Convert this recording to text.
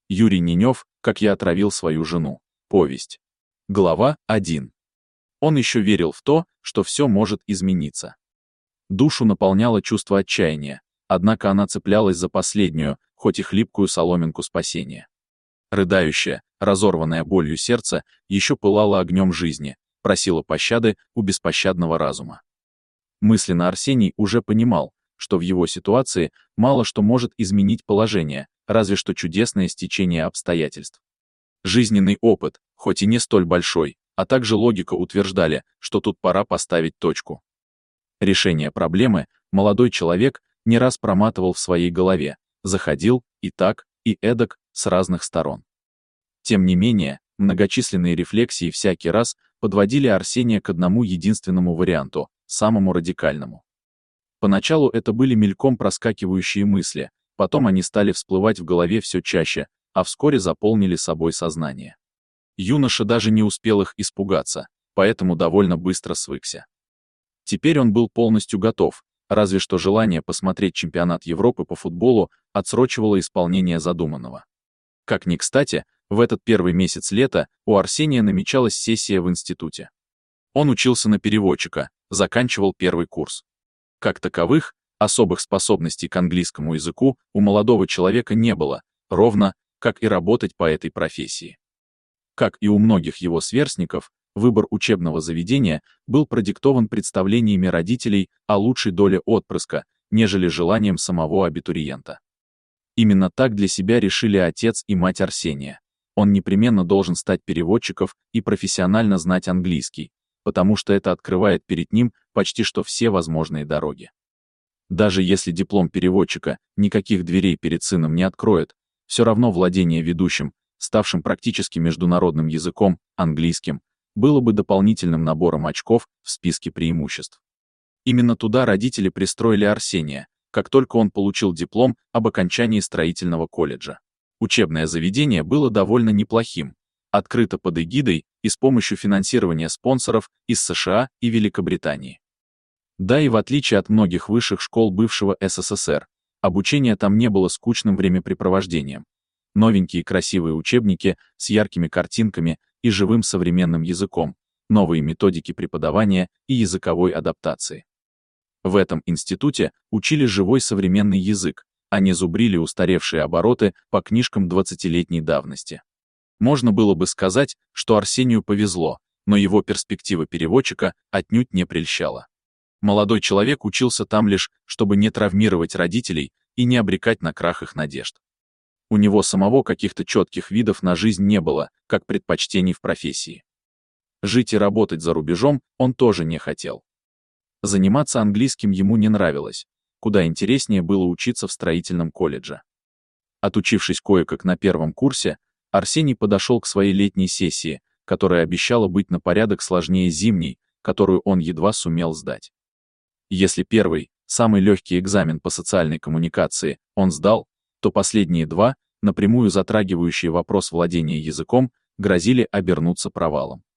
Юрий Ненев, как я отравил свою жену. Повесть. Глава 1. Он еще верил в то, что все может измениться. Душу наполняло чувство отчаяния, однако она цеплялась за последнюю, хоть и хлипкую соломинку спасения. Рыдающее, разорванное болью сердце еще пылало огнем жизни, просило пощады у беспощадного разума. Мысленно Арсений уже понимал, что в его ситуации мало что может изменить положение, разве что чудесное стечение обстоятельств. Жизненный опыт, хоть и не столь большой, а также логика утверждали, что тут пора поставить точку. Решение проблемы молодой человек не раз проматывал в своей голове, заходил и так, и эдак, с разных сторон. Тем не менее, многочисленные рефлексии всякий раз подводили Арсения к одному единственному варианту, самому радикальному. Поначалу это были мельком проскакивающие мысли, потом они стали всплывать в голове все чаще, а вскоре заполнили собой сознание. Юноша даже не успел их испугаться, поэтому довольно быстро свыкся. Теперь он был полностью готов, разве что желание посмотреть чемпионат Европы по футболу отсрочивало исполнение задуманного. Как ни кстати, в этот первый месяц лета у Арсения намечалась сессия в институте. Он учился на переводчика, заканчивал первый курс. Как таковых, особых способностей к английскому языку у молодого человека не было, ровно как и работать по этой профессии. Как и у многих его сверстников, выбор учебного заведения был продиктован представлениями родителей о лучшей доле отпрыска, нежели желанием самого абитуриента. Именно так для себя решили отец и мать Арсения. Он непременно должен стать переводчиком и профессионально знать английский, потому что это открывает перед ним почти что все возможные дороги. Даже если диплом переводчика никаких дверей перед сыном не откроет, все равно владение ведущим, ставшим практически международным языком, английским, было бы дополнительным набором очков в списке преимуществ. Именно туда родители пристроили Арсения, как только он получил диплом об окончании строительного колледжа. Учебное заведение было довольно неплохим, открыто под эгидой и с помощью финансирования спонсоров из США и Великобритании. Да и в отличие от многих высших школ бывшего СССР, обучение там не было скучным времяпрепровождением. Новенькие красивые учебники с яркими картинками и живым современным языком, новые методики преподавания и языковой адаптации. В этом институте учили живой современный язык, а не зубрили устаревшие обороты по книжкам 20-летней давности. Можно было бы сказать, что Арсению повезло, но его перспектива переводчика отнюдь не прельщала. Молодой человек учился там лишь, чтобы не травмировать родителей и не обрекать на крах их надежд. У него самого каких-то четких видов на жизнь не было, как предпочтений в профессии. Жить и работать за рубежом он тоже не хотел. Заниматься английским ему не нравилось, куда интереснее было учиться в строительном колледже. Отучившись кое-как на первом курсе, Арсений подошел к своей летней сессии, которая обещала быть на порядок сложнее зимней, которую он едва сумел сдать. Если первый, самый легкий экзамен по социальной коммуникации он сдал, то последние два, напрямую затрагивающие вопрос владения языком, грозили обернуться провалом.